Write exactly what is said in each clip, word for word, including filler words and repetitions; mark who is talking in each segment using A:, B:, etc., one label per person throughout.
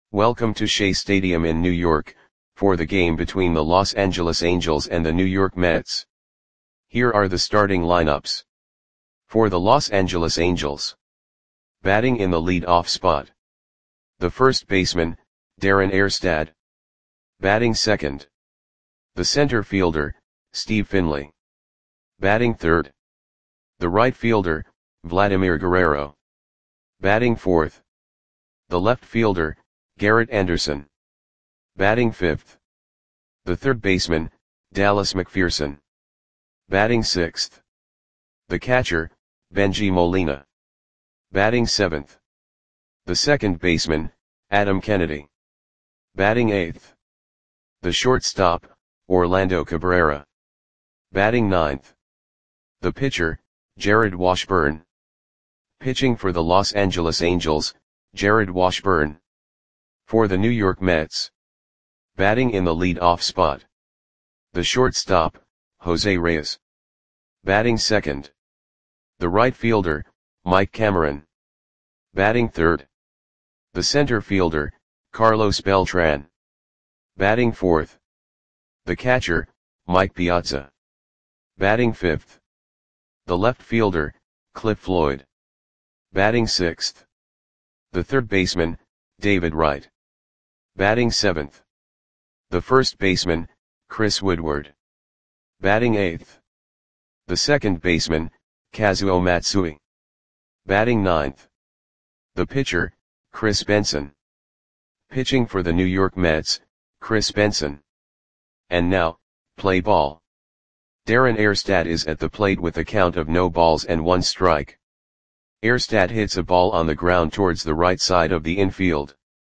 A: Welcome to Shea Stadium in New York, for the game between the Los Angeles Angels and the New York Mets. Here are the starting lineups. For the Los Angeles Angels. Batting in the lead-off spot. The first baseman, Darren Erstad. Batting second. The center fielder, Steve Finley. Batting third. The right fielder, Vladimir Guerrero. Batting fourth. The left fielder, Garrett Anderson. Batting fifth. The third baseman, Dallas McPherson. Batting sixth. The catcher, Bengie Molina. Batting seventh. The second baseman, Adam Kennedy. Batting eighth. The shortstop, Orlando Cabrera. Batting ninth. The pitcher, Jared Washburn. Pitching for the Los Angeles Angels, Jared Washburn. For the New York Mets. Batting in the lead-off spot. The shortstop, Jose Reyes. Batting second. The right fielder, Mike Cameron. Batting third. The center fielder, Carlos Beltran. Batting fourth. The catcher, Mike Piazza. Batting fifth. The left fielder, Cliff Floyd. Batting sixth. The third baseman, David Wright. Batting seventh. The first baseman, Chris Woodward. Batting eighth. The second baseman, Kazuo Matsui. Batting ninth. The pitcher, Chris Benson. Pitching for the New York Mets, Chris Benson. And now, play ball. Darren Erstad is at the plate with a count of no balls and one strike. Erstad hits a ball on the ground towards the right side of the infield.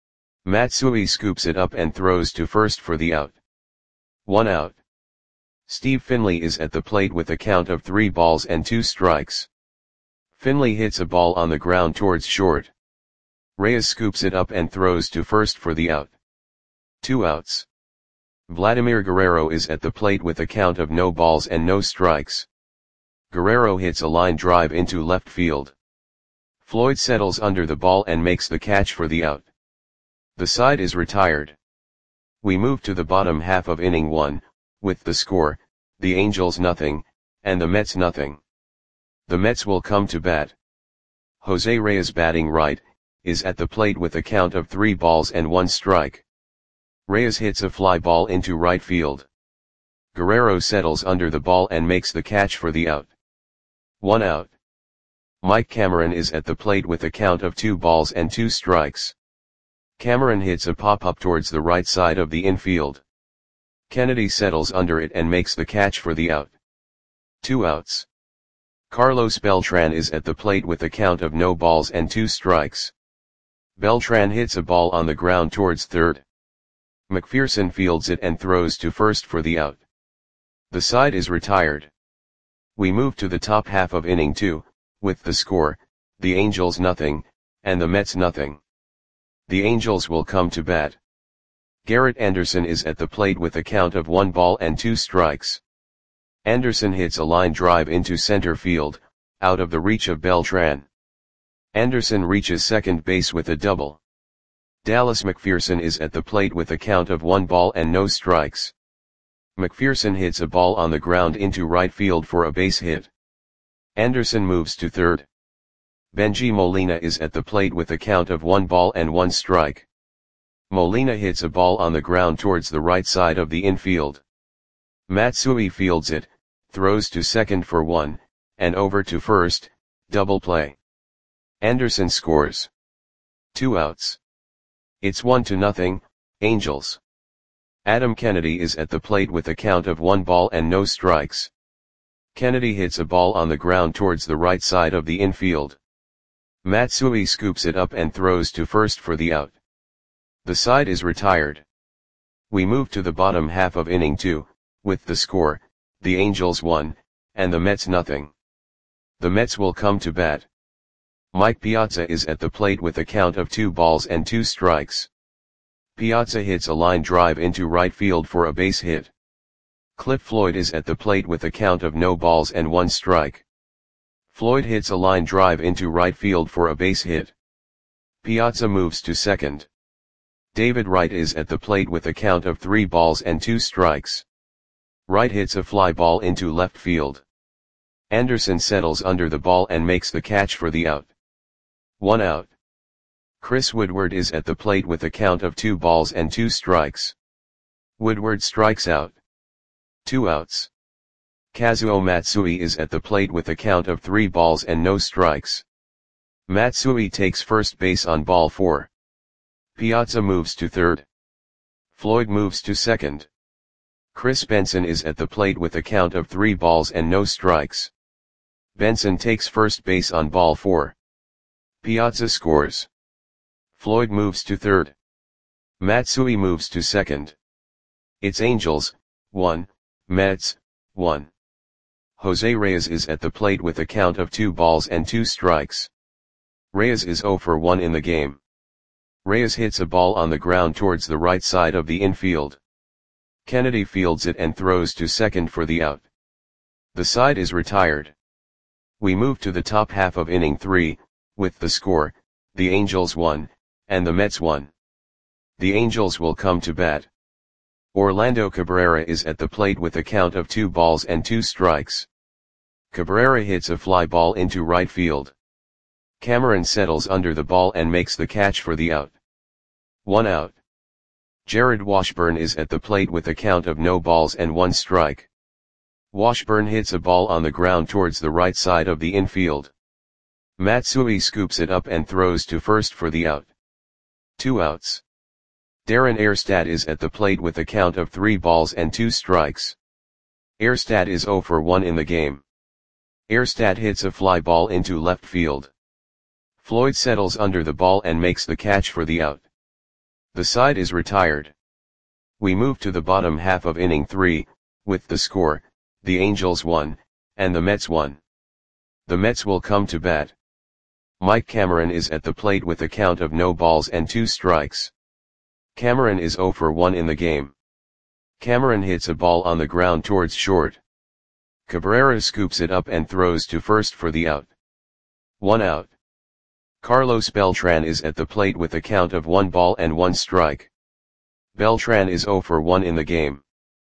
A: Matsui scoops it up and throws to first for the out. One out. Steve Finley is at the plate with a count of three balls and two strikes. Finley hits a ball on the ground towards short. Reyes scoops it up and throws to first for the out. Two outs. Vladimir Guerrero is at the plate with a count of no balls and no strikes. Guerrero hits a line drive into left field. Floyd settles under the ball and makes the catch for the out. The side is retired. We move to the bottom half of inning one, with the score, the Angels nothing, and the Mets nothing. The Mets will come to bat. Jose Reyes batting right, is at the plate with a count of three balls and one strike. Reyes hits a fly ball into right field. Guerrero settles under the ball and makes the catch for the out. One out. Mike Cameron is at the plate with a count of two balls and two strikes. Cameron hits a pop-up towards the right side of the infield. Kennedy settles under it and makes the catch for the out. Two outs. Carlos Beltran is at the plate with a count of no balls and two strikes. Beltran hits a ball on the ground towards third. McPherson fields it and throws to first for the out. The side is retired. We move to the top half of inning two, with the score, the Angels nothing, and the Mets nothing. The Angels will come to bat. Garrett Anderson is at the plate with a count of one ball and two strikes. Anderson hits a line drive into center field, out of the reach of Beltran. Anderson reaches second base with a double. Dallas McPherson is at the plate with a count of one ball and no strikes. McPherson hits a ball on the ground into right field for a base hit. Anderson moves to third. Bengie Molina is at the plate with a count of one ball and one strike. Molina hits a ball on the ground towards the right side of the infield. Matsui fields it, throws to second for one, and over to first, double play. Anderson scores. Two outs. It's one to nothing, Angels. Adam Kennedy is at the plate with a count of one ball and no strikes. Kennedy hits a ball on the ground towards the right side of the infield. Matsui scoops it up and throws to first for the out. The side is retired. We move to the bottom half of inning two, with the score, the Angels one, and the Mets nothing. The Mets will come to bat. Mike Piazza is at the plate with a count of two balls and two strikes. Piazza hits a line drive into right field for a base hit. Cliff Floyd is at the plate with a count of no balls and one strike. Floyd hits a line drive into right field for a base hit. Piazza moves to second. David Wright is at the plate with a count of three balls and two strikes. Wright hits a fly ball into left field. Anderson settles under the ball and makes the catch for the out. One out. Chris Woodward is at the plate with a count of two balls and two strikes. Woodward strikes out. Two outs. Kazuo Matsui is at the plate with a count of three balls and no strikes. Matsui takes first base on ball four. Piazza moves to third. Floyd moves to second. Chris Benson is at the plate with a count of three balls and no strikes. Benson takes first base on ball four. Piazza scores. Floyd moves to third. Matsui moves to second. It's Angels, one, Mets, one. Jose Reyes is at the plate with a count of two balls and two strikes. Reyes is zero for one in the game. Reyes hits a ball on the ground towards the right side of the infield. Kennedy fields it and throws to second for the out. The side is retired. We move to the top half of inning three, with the score, the Angels won, and the Mets won. The Angels will come to bat. Orlando Cabrera is at the plate with a count of two balls and two strikes. Cabrera hits a fly ball into right field. Cameron settles under the ball and makes the catch for the out. One out. Jared Washburn is at the plate with a count of no balls and one strike. Washburn hits a ball on the ground towards the right side of the infield. Matsui scoops it up and throws to first for the out. Two outs. Darren Erstad is at the plate with a count of three balls and two strikes. Erstad is zero for one in the game. Erstad hits a fly ball into left field. Floyd settles under the ball and makes the catch for the out. The side is retired. We move to the bottom half of inning three, with the score, the Angels won, and the Mets won. The Mets will come to bat. Mike Cameron is at the plate with a count of no balls and two strikes. Cameron is zero for one in the game. Cameron hits a ball on the ground towards short. Cabrera scoops it up and throws to first for the out. One out. Carlos Beltran is at the plate with a count of one ball and one strike. Beltran is zero for one in the game.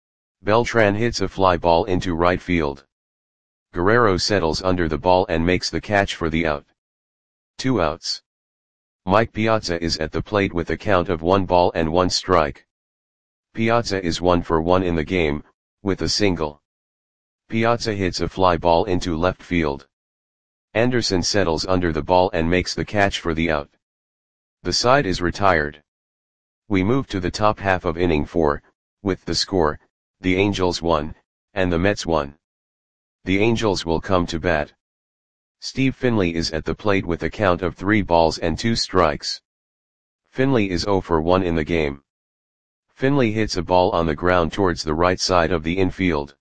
A: Beltran hits a fly ball into right field. Guerrero settles under the ball and makes the catch for the out. Two outs. Mike Piazza is at the plate with a count of one ball and one strike. Piazza is one for one in the game, with a single. Piazza hits a fly ball into left field. Anderson settles under the ball and makes the catch for the out. The side is retired. We move to the top half of inning four, with the score, the Angels won, and the Mets won. The Angels will come to bat. Steve Finley is at the plate with a count of three balls and two strikes. Finley is zero for one in the game. Finley hits a ball on the ground towards the right side of the infield.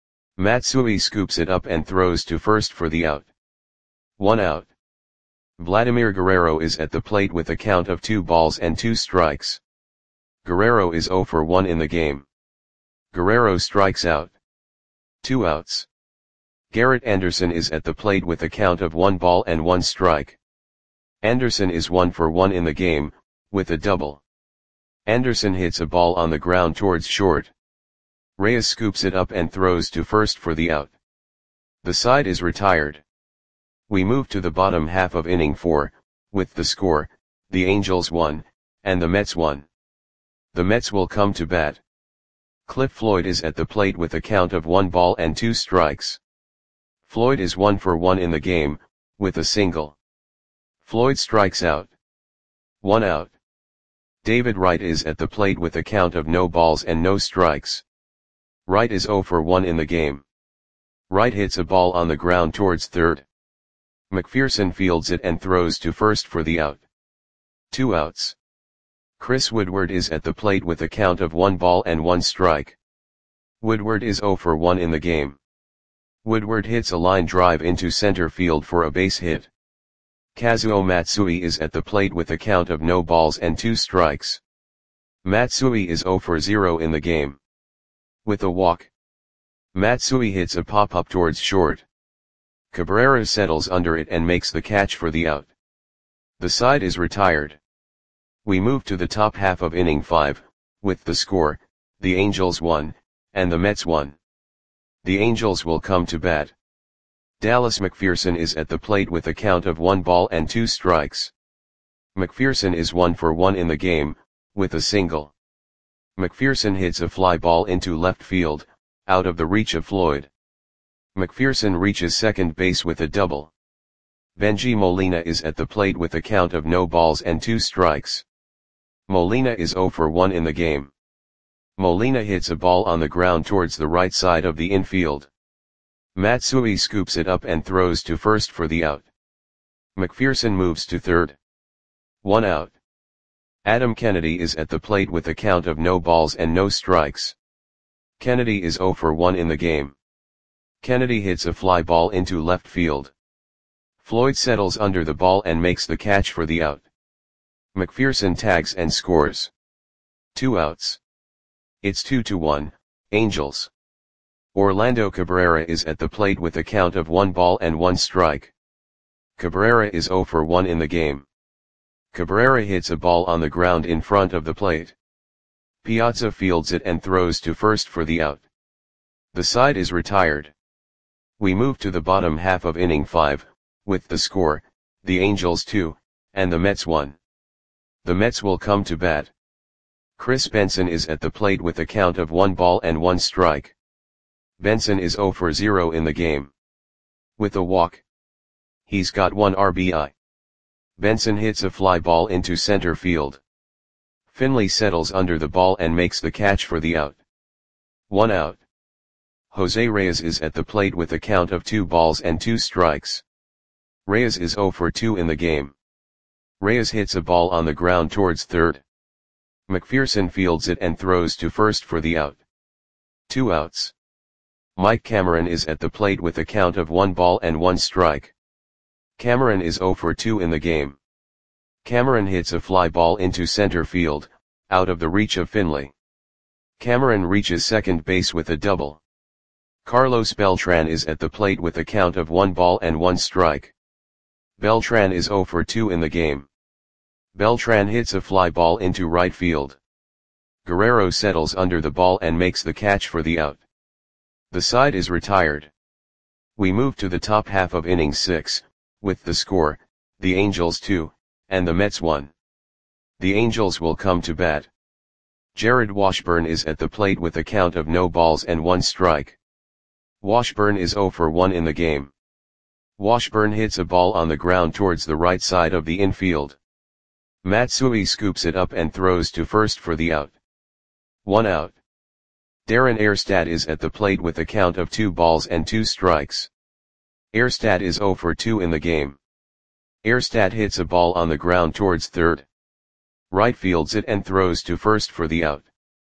A: Matsui scoops it up and throws to first for the out. One out. Vladimir Guerrero is at the plate with a count of two balls and two strikes. Guerrero is zero for one in the game. Guerrero strikes out. Two outs. Garrett Anderson is at the plate with a count of one ball and one strike. Anderson is one for one in the game, with a double. Anderson hits a ball on the ground towards short. Reyes scoops it up and throws to first for the out. The side is retired. We move to the bottom half of inning four, with the score, the Angels won, and the Mets won. The Mets will come to bat. Cliff Floyd is at the plate with a count of one ball and two strikes. Floyd is one for one in the game, with a single. Floyd strikes out. One out. David Wright is at the plate with a count of no balls and no strikes. Wright is zero for one in the game. Wright hits a ball on the ground towards third. McPherson fields it and throws to first for the out. Two outs. Chris Woodward is at the plate with a count of one ball and one strike. Woodward is zero for one in the game. Woodward hits a line drive into center field for a base hit. Kazuo Matsui is at the plate with a count of no balls and two strikes. Matsui is zero for zero in the game. With a walk. Matsui hits a pop-up towards short. Cabrera settles under it and makes the catch for the out. The side is retired. We move to the top half of inning five, with the score, the Angels one, and the Mets one. The Angels will come to bat. Dallas McPherson is at the plate with a count of one ball and two strikes. McPherson is one for one in the game, with a single. McPherson hits a fly ball into left field, out of the reach of Floyd. McPherson reaches second base with a double. Bengie Molina is at the plate with a count of no balls and two strikes. Molina is zero for one in the game. Molina hits a ball on the ground towards the right side of the infield. Matsui scoops it up and throws to first for the out. McPherson moves to third. One out. Adam Kennedy is at the plate with a count of no balls and no strikes. Kennedy is zero for one in the game. Kennedy hits a fly ball into left field. Floyd settles under the ball and makes the catch for the out. McPherson tags and scores. Two outs. It's two to one, Angels. Orlando Cabrera is at the plate with a count of one ball and one strike. Cabrera is zero for one in the game. Cabrera hits a ball on the ground in front of the plate. Piazza fields it and throws to first for the out. The side is retired. We move to the bottom half of inning five, with the score, the Angels two, and the Mets one. The Mets will come to bat. Chris Benson is at the plate with a count of one ball and one strike. Benson is zero for zero in the game. With a walk. He's got one R B I. Benson hits a fly ball into center field. Finley settles under the ball and makes the catch for the out. One out. Jose Reyes is at the plate with a count of two balls and two strikes. Reyes is zero for two in the game. Reyes hits a ball on the ground towards third. McPherson fields it and throws to first for the out. Two outs. Mike Cameron is at the plate with a count of one ball and one strike. Cameron is zero for two in the game. Cameron hits a fly ball into center field, out of the reach of Finley. Cameron reaches second base with a double. Carlos Beltran is at the plate with a count of one ball and one strike. Beltran is zero for two in the game. Beltran hits a fly ball into right field. Guerrero settles under the ball and makes the catch for the out. The side is retired. We move to the top half of inning six, with the score, the Angels two, and the Mets one. The Angels will come to bat. Jared Washburn is at the plate with a count of no balls and one strike. Washburn is zero for one in the game. Washburn hits a ball on the ground towards the right side of the infield. Matsui scoops it up and throws to first for the out. One out. Darren Erstad is at the plate with a count of two balls and two strikes. Erstad is zero for two in the game. Erstad hits a ball on the ground towards third. Right fields it and throws to first for the out.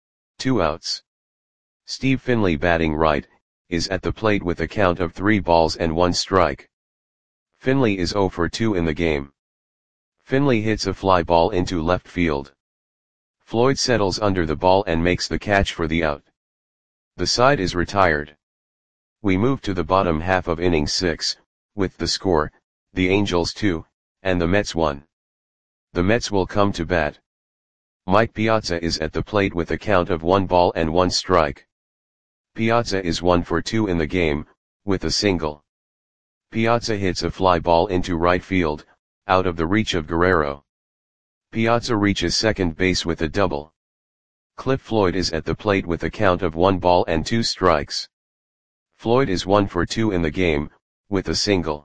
A: Two outs. Steve Finley, batting right, is at the plate with a count of three balls and one strike. Finley is zero for two in the game. Finley hits a fly ball into left field. Floyd settles under the ball and makes the catch for the out. The side is retired. We move to the bottom half of inning six, with the score, the Angels two, and the Mets one. The Mets will come to bat. Mike Piazza is at the plate with a count of one ball and one strike. Piazza is one for two in the game, with a single. Piazza hits a fly ball into right field, out of the reach of Guerrero. Piazza reaches second base with a double. Cliff Floyd is at the plate with a count of one ball and two strikes. Floyd is one for two in the game, with a single.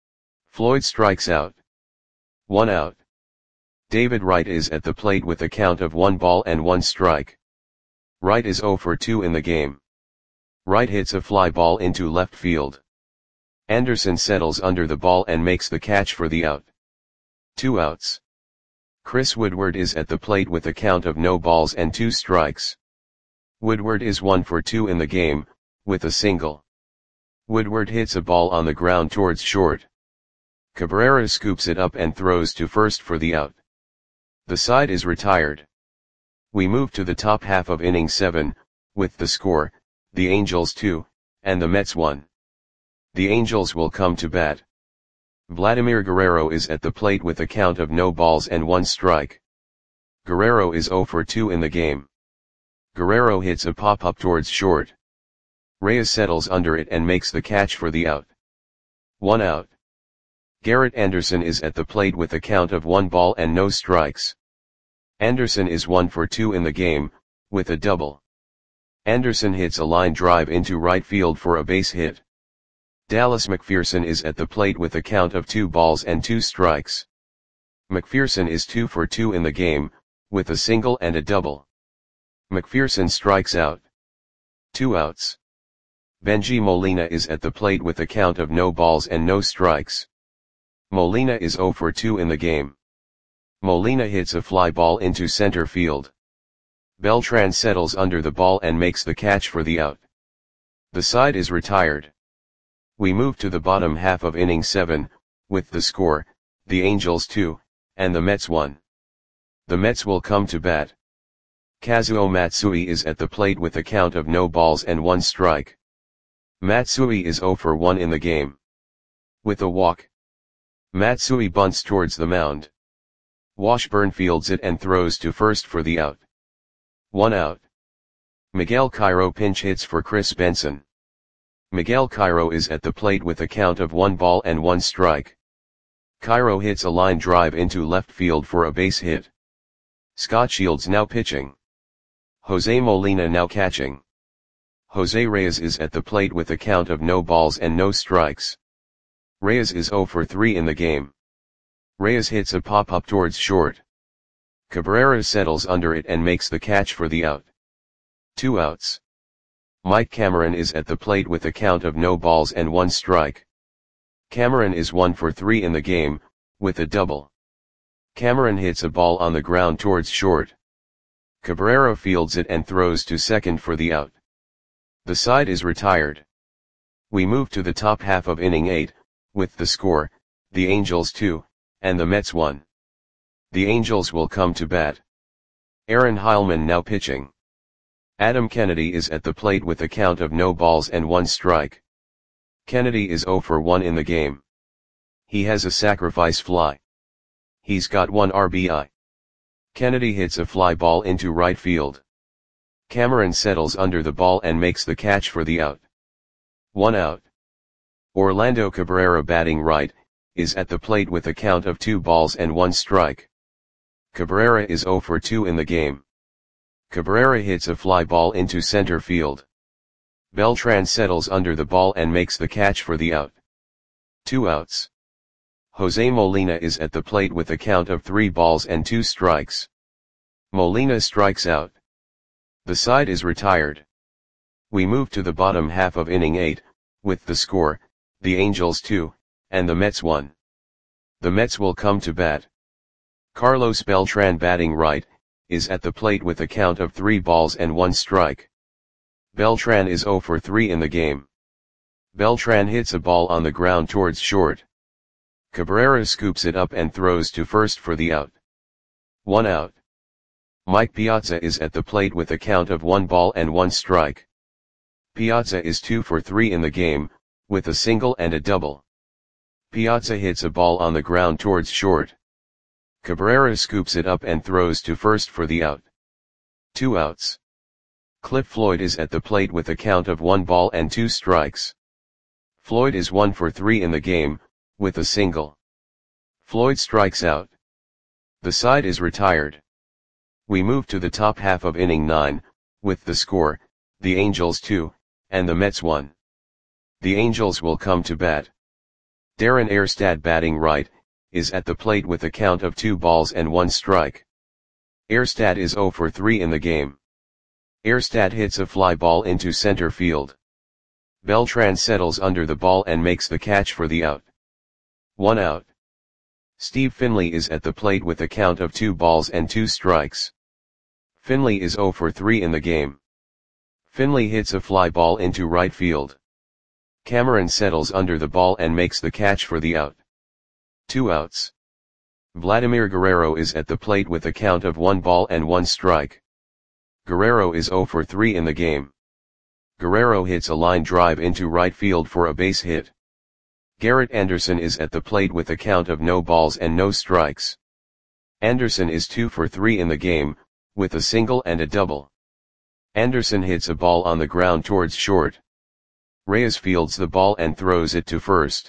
A: Floyd strikes out. One out. David Wright is at the plate with a count of one ball and one strike. Wright is zero for two in the game. Wright hits a fly ball into left field. Anderson settles under the ball and makes the catch for the out. Two outs. Chris Woodward is at the plate with a count of no balls and two strikes. Woodward is one for two in the game, with a single. Woodward hits a ball on the ground towards short. Cabrera scoops it up and throws to first for the out. The side is retired. We move to the top half of inning seven, with the score, the Angels two, and the Mets one. The Angels will come to bat. Vladimir Guerrero is at the plate with a count of no balls and one strike. Guerrero is zero for two in the game. Guerrero hits a pop-up towards short. Reyes settles under it and makes the catch for the out. One out. Garrett Anderson is at the plate with a count of one ball and no strikes. Anderson is one for two in the game, with a double. Anderson hits a line drive into right field for a base hit. Dallas McPherson is at the plate with a count of two balls and two strikes. McPherson is two for two in the game, with a single and a double. McPherson strikes out. Two outs. Benji Molina is at the plate with a count of no balls and no strikes. Molina is zero for two in the game. Molina hits a fly ball into center field. Beltran settles under the ball and makes the catch for the out. The side is retired. We move to the bottom half of inning seven, with the score, the Angels two, and the Mets one. The Mets will come to bat. Kazuo Matsui is at the plate with a count of no balls and one strike. Matsui is zero for one in the game. With a walk, Matsui bunts towards the mound. Washburn fields it and throws to first for the out. One out. Miguel Cairo pinch hits for Chris Benson. Miguel Cairo is at the plate with a count of one ball and one strike. Cairo hits a line drive into left field for a base hit. Scott Shields now pitching. Jose Molina now catching. Jose Reyes is at the plate with a count of no balls and no strikes. Reyes is zero for three in the game. Reyes hits a pop-up towards short. Cabrera settles under it and makes the catch for the out. Two outs. Mike Cameron is at the plate with a count of no balls and one strike. Cameron is one for three in the game, with a double. Cameron hits a ball on the ground towards short. Cabrera fields it and throws to second for the out. The side is retired. We move to the top half of inning eight, with the score, the Angels two, and the Mets one. The Angels will come to bat. Aaron Heilman now pitching. Adam Kennedy is at the plate with a count of no balls and one strike. Kennedy is zero for one in the game. He has a sacrifice fly. He's got one R B I. Kennedy hits a fly ball into right field. Cameron settles under the ball and makes the catch for the out. One out. Orlando Cabrera batting right, is at the plate with a count of two balls and one strike. Cabrera is zero for two in the game. Cabrera hits a fly ball into center field. Beltran settles under the ball and makes the catch for the out. Two outs. Jose Molina is at the plate with a count of three balls and two strikes. Molina strikes out. The side is retired. We move to the bottom half of inning eight, with the score, the Angels two, and the Mets one. The Mets will come to bat. Carlos Beltran batting right, is at the plate with a count of three balls and one strike. Beltran is zero for three in the game. Beltran hits a ball on the ground towards short. Cabrera scoops it up and throws to first for the out. One out. Mike Piazza is at the plate with a count of one ball and one strike. Piazza is two for three in the game, with a single and a double. Piazza hits a ball on the ground towards short. Cabrera scoops it up and throws to first for the out. Two outs. Cliff Floyd is at the plate with a count of one ball and two strikes. Floyd is one for three in the game, with a single. Floyd strikes out. The side is retired. We move to the top half of inning nine, with the score, the Angels two, and the Mets one. The Angels will come to bat. Darren Erstad batting right, is at the plate with a count of two balls and one strike. Erstad is zero for three in the game. Erstad hits a fly ball into center field. Beltran settles under the ball and makes the catch for the out. One out. Steve Finley is at the plate with a count of two balls and two strikes. Finley is zero for three in the game. Finley hits a fly ball into right field. Cameron settles under the ball and makes the catch for the out. Two outs. Vladimir Guerrero is at the plate with a count of one ball and one strike. Guerrero is zero for three in the game. Guerrero hits a line drive into right field for a base hit. Garrett Anderson is at the plate with a count of no balls and no strikes. Anderson is two for three in the game, with a single and a double. Anderson hits a ball on the ground towards short. Reyes fields the ball and throws it to first.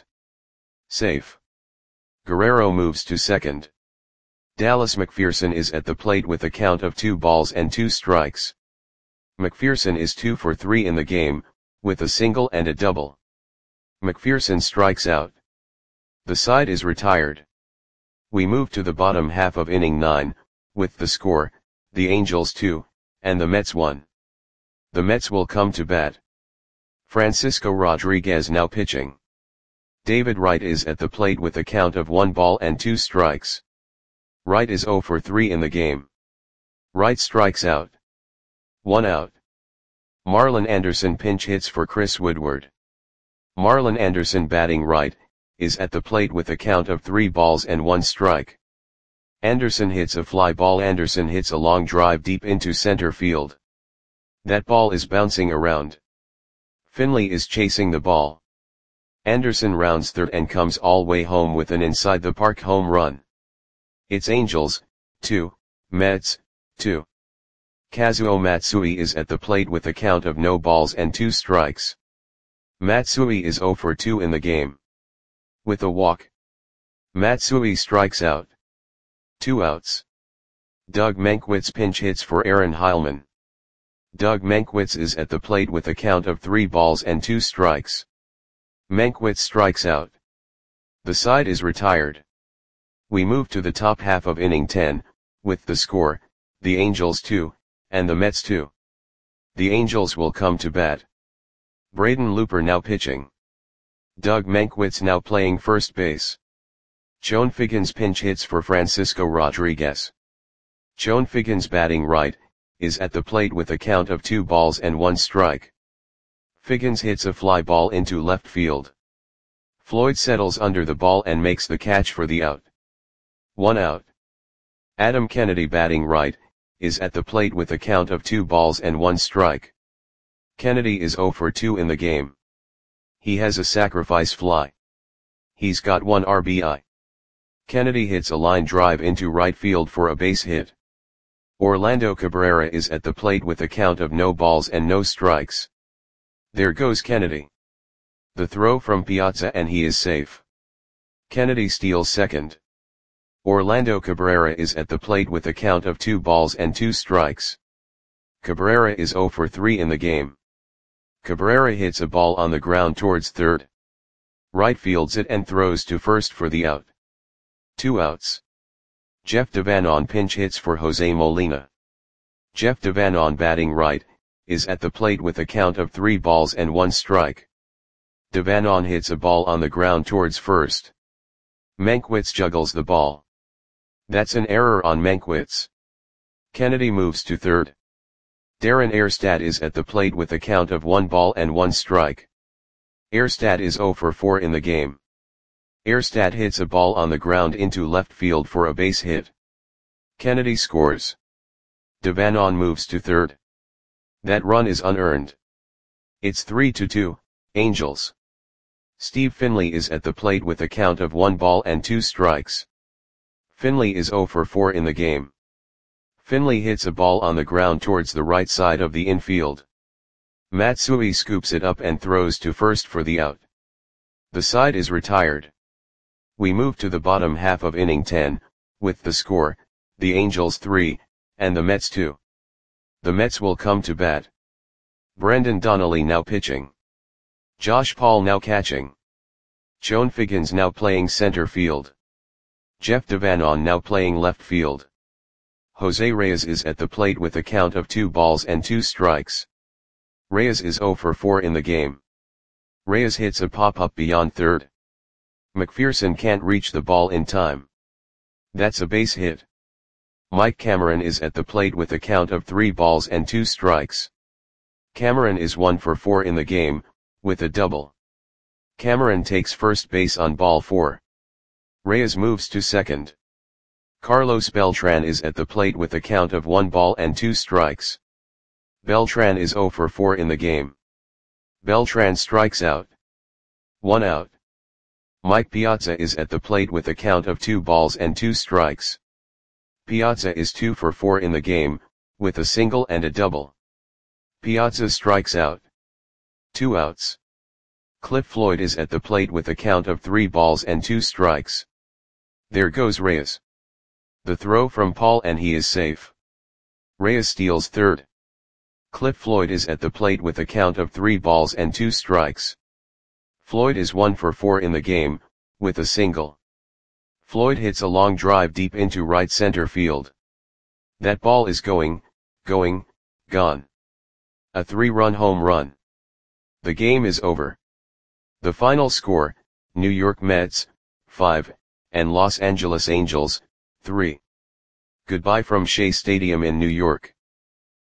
A: Safe. Guerrero moves to second. Dallas McPherson is at the plate with a count of two balls and two strikes. McPherson is two for three in the game, with a single and a double. McPherson strikes out. The side is retired. We move to the bottom half of inning nine, with the score, the Angels two, and the Mets one. The Mets will come to bat. Francisco Rodriguez now pitching. David Wright is at the plate with a count of one ball and two strikes. Wright is zero for three in the game. Wright strikes out. One out. Marlon Anderson pinch hits for Chris Woodward. Marlon Anderson batting right, is at the plate with a count of three balls and one strike. Anderson hits a fly ball. Anderson hits a long drive deep into center field. That ball is bouncing around. Finley is chasing the ball. Anderson rounds third and comes all way home with an inside the park home run. It's Angels, two, Mets, two. Kazuo Matsui is at the plate with a count of no balls and two strikes. Matsui is zero for two in the game. With a walk. Matsui strikes out. Two outs. Doug Mankiewicz pinch hits for Aaron Heilman. Doug Mankiewicz is at the plate with a count of three balls and two strikes. Mankiewicz strikes out. The side is retired. We move to the top half of inning ten, with the score, the Angels two, and the Mets two. The Angels will come to bat. Braden Looper now pitching. Doug Mankiewicz now playing first base. Chone Figgins pinch hits for Francisco Rodriguez. Chone Figgins batting right, is at the plate with a count of two balls and one strike. Figgins hits a fly ball into left field. Floyd settles under the ball and makes the catch for the out. One out. Adam Kennedy batting right, is at the plate with a count of two balls and one strike. Kennedy is zero for two in the game. He has a sacrifice fly. He's got one R B I. Kennedy hits a line drive into right field for a base hit. Orlando Cabrera is at the plate with a count of no balls and no strikes. There goes Kennedy. The throw from Piazza and he is safe. Kennedy steals second. Orlando Cabrera is at the plate with a count of two balls and two strikes. Cabrera is zero for three in the game. Cabrera hits a ball on the ground towards third. Right fields it and throws to first for the out. Two outs. Jeff Devanon pinch hits for Jose Molina. Jeff Devanon batting right, is at the plate with a count of three balls and one strike. Devanon hits a ball on the ground towards first. Mankiewicz juggles the ball. That's an error on Mankiewicz. Kennedy moves to third. Darren Erstad is at the plate with a count of one ball and one strike. Erstad is zero for four in the game. Erstad hits a ball on the ground into left field for a base hit. Kennedy scores. Devanon moves to third. That run is unearned. It's three to two, Angels. Steve Finley is at the plate with a count of one ball and two strikes. Finley is zero for four in the game. Finley hits a ball on the ground towards the right side of the infield. Matsui scoops it up and throws to first for the out. The side is retired. We move to the bottom half of inning ten, with the score, the Angels three, and the Mets two. The Mets will come to bat. Brendan Donnelly now pitching. Josh Paul now catching. Chone Figgins now playing center field. Jeff Devanon now playing left field. Jose Reyes is at the plate with a count of two balls and two strikes. Reyes is zero for four in the game. Reyes hits a pop-up beyond third. McPherson can't reach the ball in time. That's a base hit. Mike Cameron is at the plate with a count of three balls and two strikes. Cameron is one for four in the game, with a double. Cameron takes first base on ball four. Reyes moves to second. Carlos Beltran is at the plate with a count of one ball and two strikes. Beltran is zero for four in the game. Beltran strikes out. One out. Mike Piazza is at the plate with a count of two balls and two strikes. Piazza is two for four in the game, with a single and a double. Piazza strikes out. Two outs. Cliff Floyd is at the plate with a count of three balls and two strikes. There goes Reyes. The throw from Paul and he is safe. Reyes steals third. Cliff Floyd is at the plate with a count of three balls and two strikes. Floyd is one for four in the game, with a single. Floyd hits a long drive deep into right center field. That ball is going, going, gone. A three-run home run. The game is over. The final score, New York Mets, five, and Los Angeles Angels, three. Goodbye from Shea Stadium in New York.